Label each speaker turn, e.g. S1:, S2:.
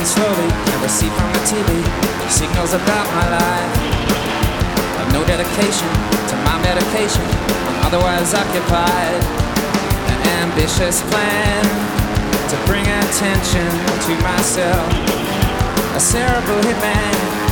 S1: down slowly. Never see from the TV signals about my life. I've no dedication to my medication. I'm otherwise occupied. An ambitious plan to bring attention to myself. A cerebral hitman